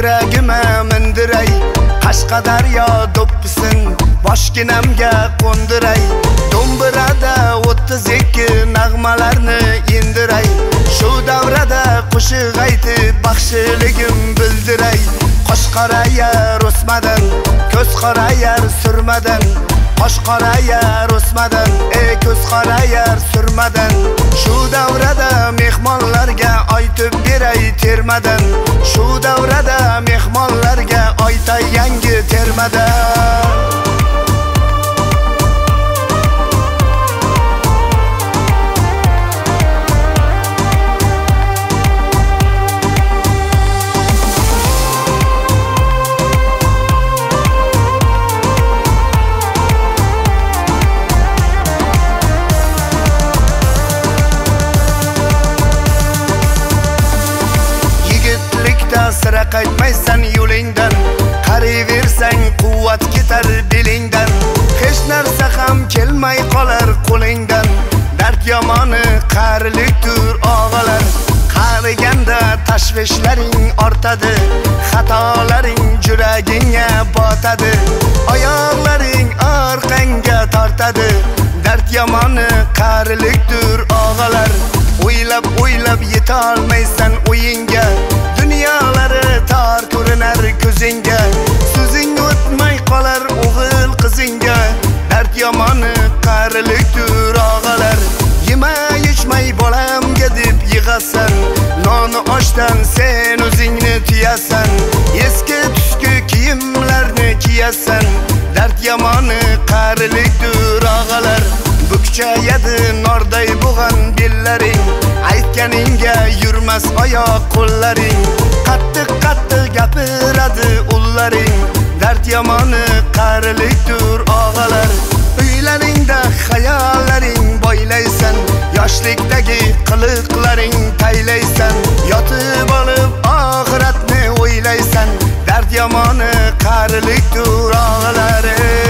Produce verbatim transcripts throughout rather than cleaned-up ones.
ko'kragima mindiray, Qashqadaryo do'ppisin boshginamga qo'ndiray, do'mbirada o'ttiz ikki nag'malarni indiray, shu davrada qo'shiq aytib baxshiligim bildiray. Qosh qorayar o'smadan, ko'z qorayar surmadan, qosh qorayar o'smadan, ey ko'z qorayar surmadan, shu davrada mehmonlarga aytib beray termadan, shu davrada mehmonlarga aytay yangi termadan. Sira qaytmaysan yo'lingdan, qaraversang quvvat ketar belingdan, hech narsa ham kelmay qolar qo'lingdan. Dard yomoni qarilikdir og'alar, qariganda tashvishlaring ortadi, xatolaring yuragingga botadi, oyoqlaring orqangga tortadi. Dard yomoni qarilikdir og'alar, o'ylab o'ylab yeta olmaysan o'yinga, dunyolari tor ko'rinar ko'zingga, so'zing o'tmay qolar o'g'il qizingga. Dard yomoni qarilikdir og'alar, yemay ichmay bolamga deb yig'asan, noni oshdan sen o'zingni tiyasan, eski tuski kiyimlarni kiyasan. Dard yomoni qarilikdir og'alar, bukchayadi norday bo'g'an bellaring, aytganingga yurmas oyoq qo'llaring, qattiq qattiq gapiradi ullaring. Dard yomoni qarilikdir og'alar, uylaringda xayollaring boylaysan, yoshlikdagi qiliqlaring taylaysan, yotib olib oxiratni o'ylaysan. Dard yomoni qarilikdir og'alar.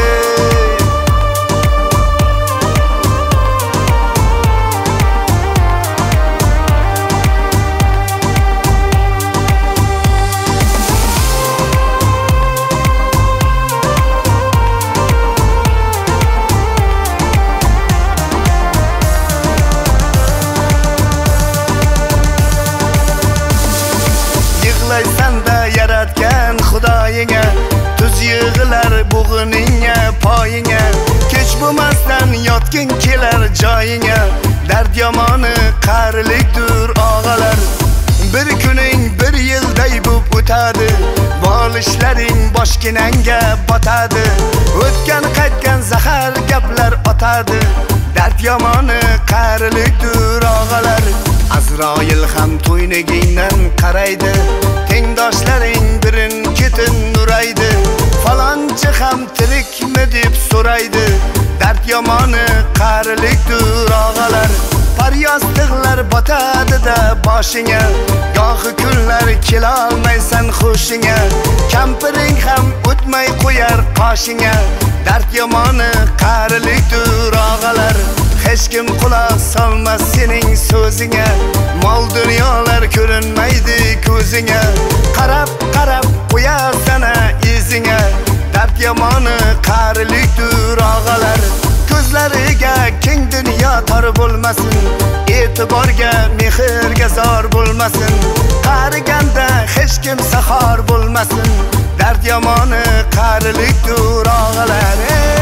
Yig'laysanda yaratgan Xudoyingga, tuz yig'lar bug'iningga poyingga, kech bo'lmasdan yotgin kelar joyingga. Dard yomoni qarilikdir og'alar, bir kuning bir yilday bo'p o'tadi, bolishlaring boshginangga botadi, o'tgan qaytgan zahar gaplar otadi. Dard yomoni qarilikdir og'alar, Azroil ham to'ynagingdan qaraydi, tengdoshlaring birin ketin nuraydi, falonchi ham tirikmi deb so'raydi. Dard yomoni qarilikdir og'alar, paryostiqlar botadi-da boshingga, gohi kunlar kelolmaysan xushingga, kampiring ham o'tmay qo'yar qoshingga. Dard yomoni qarilikdir og'alar, hech kim quloq solmas sening so'zingga, mol dunyolar ko'rinmaydi ko'zingga, qarab qarab qo'yasan izingga. Dard yomoni qarilikdir og'alar, ko'zlariga keng dunyo tor bo'lmasin, e'tiborga mehrga zor bo'lmasin, qariganda hech kim sahor bo'lmasin. Dard yomoni qarilikdir og'alar.